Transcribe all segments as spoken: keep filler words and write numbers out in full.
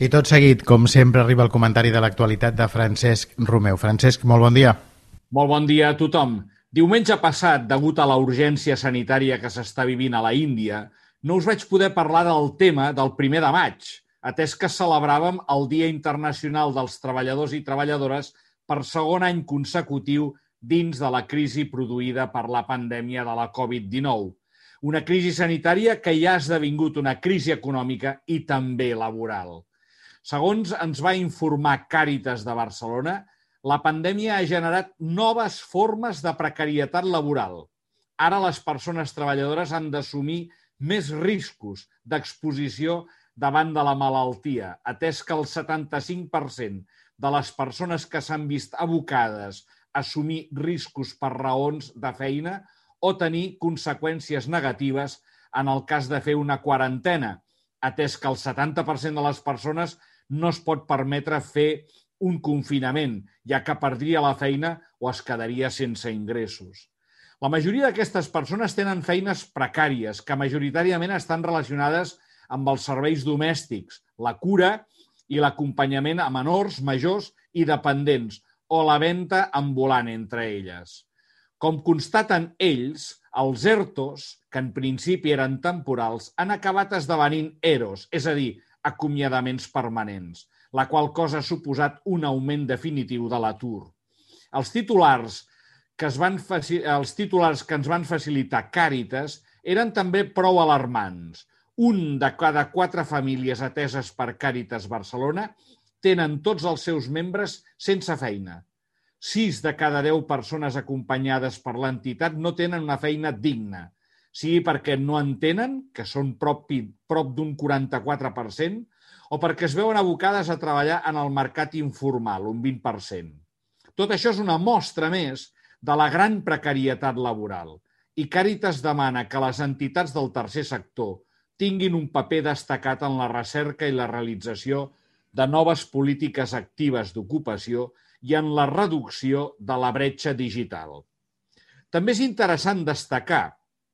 I tot seguit, com sempre, arriba el comentari de l'actualitat de Francesc Romeu. Francesc, molt bon dia. Molt bon dia a tothom. Diumenge passat, degut a la urgència sanitària que s'està vivint a la Índia, no us vaig poder parlar del tema del primer de maig, atès que celebràvem el Dia Internacional dels Treballadors i Treballadores per segon any consecutiu dins de la crisi produïda per la pandèmia de la covid dinou. Una crisi sanitària que ja ha esdevingut una crisi econòmica i també laboral. Segons ens va informar Càritas de Barcelona, la pandèmia ha generat noves formes de precarietat laboral. Ara les persones treballadores han d'assumir més riscos d'exposició davant de la malaltia, atès que el setanta-cinc per cent de les persones que s'han vist abocades a assumir riscos per raons de feina o tenir conseqüències negatives en el cas de fer una quarantena, atès que el setanta per cent de les persones no es pot permetre fer un confinament, ja que perdria la feina o es quedaria sense ingressos. La majoria d'aquestes persones tenen feines precàries que majoritàriament estan relacionades amb els serveis domèstics, la cura i l'acompanyament a menors, majors i dependents, o la venda ambulant entre elles. Com constaten ells, els ERTOs, que en principi eren temporals, han acabat esdevenint EROs, és a dir, acomiadaments permanents, la qual cosa ha suposat un augment definitiu de l'atur. Els titulars que es van els titulars que ens van facilitar Càritas eren també prou alarmants. Un de cada quatre famílies ateses per Càritas Barcelona tenen tots els seus membres sense feina. Sis de cada deu persones acompanyades per l'entitat no tenen una feina digna, sigui perquè no en tenen, que són prop, prop d'un quaranta-quatre per cent, o perquè es veuen abocades a treballar en el mercat informal, un vint per cent. Tot això és una mostra més de la gran precarietat laboral i Càritas demana que les entitats del tercer sector tinguin un paper destacat en la recerca i la realització de noves polítiques actives d'ocupació i en la reducció de la bretxa digital. També és interessant destacar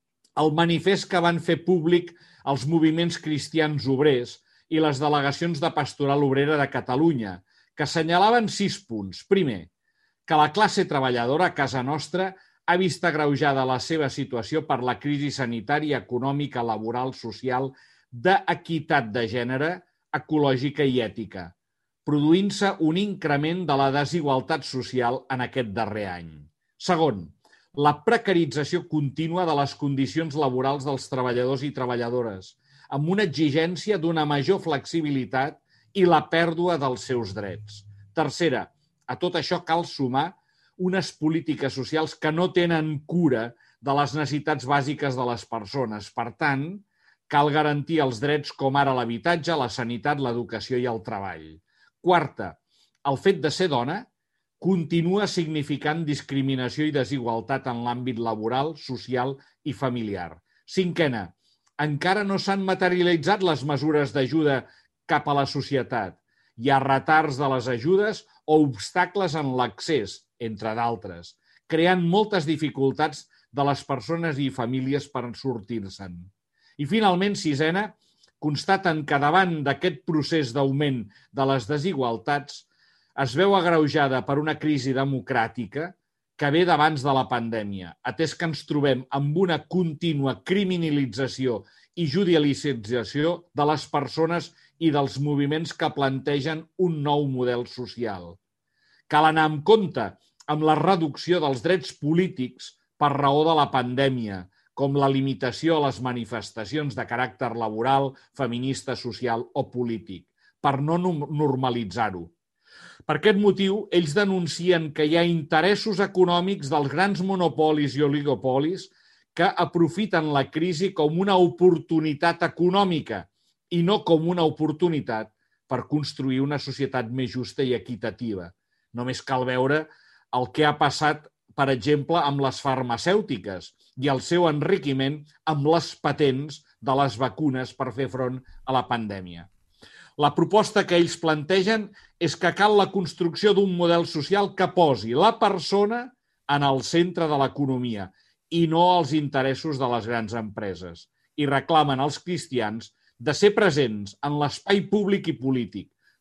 el manifest que van fer públic els moviments cristians obrers i les delegacions de Pastoral Obrera de Catalunya, que assenyalaven sis punts. Primer, que la classe treballadora a casa nostra ha vist agreujada la seva situació per la crisi sanitària, econòmica, laboral, social, d'equitat de gènere, ecològica i ètica, produint-se un increment de la desigualtat social en aquest darrer any. Segon, la precarització contínua de les condicions laborals dels treballadors i treballadores, amb una exigència d'una major flexibilitat i la pèrdua dels seus drets. Tercera, a tot això cal sumar unes polítiques socials que no tenen cura de les necessitats bàsiques de les persones. Per tant, cal garantir els drets com ara l'habitatge, la sanitat, l'educació i el treball. Quarta, el fet de ser dona continua significant discriminació i desigualtat en l'àmbit laboral, social i familiar. Cinquena, encara no s'han materialitzat les mesures d'ajuda cap a la societat. Hi ha retards de les ajudes o obstacles en l'accés, entre d'altres, creant moltes dificultats de les persones i famílies per sortir-se'n. I finalment, sisena, constaten que davant d'aquest procés d'augment de les desigualtats es veu agreujada per una crisi democràtica que ve d'abans de la pandèmia, atès que ens trobem amb una contínua criminalització i judicialització de les persones i dels moviments que plantegen un nou model social. Cal anar amb compte amb la reducció dels drets polítics per raó de la pandèmia, com la limitació a les manifestacions de caràcter laboral, feminista, social o polític, per no normalitzar-ho. Per aquest motiu, ells denuncien que hi ha interessos econòmics dels grans monopolis i oligopolis que aprofiten la crisi com una oportunitat econòmica i no com una oportunitat per construir una societat més justa i equitativa. Només cal veure el que ha passat, per exemple, amb les farmacèutiques i el seu enriquiment amb les patents de les vacunes per fer front a la pandèmia. La proposta que ells plantegen és que cal la construcció d'un model social que posi la persona en el centre de l'economia i no els interessos de les grans empreses. I reclamen als cristians de ser presents en l'espai públic i polític,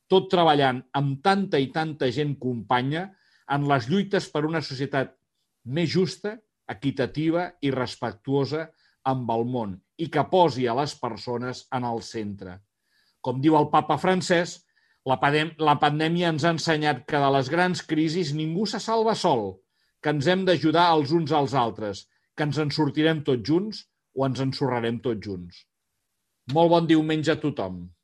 tot treballant amb tanta i tanta gent companya en les lluites per una societat més justa, equitativa i respectuosa amb el món i que posi a les persones en el centre. Com diu el papa Francesc, la pandèmia ens ha ensenyat que de les grans crisis ningú se salva sol, que ens hem d'ajudar els uns als altres, que ens en sortirem tots junts o ens ensorrarem tots junts. Molt bon diumenge a tothom.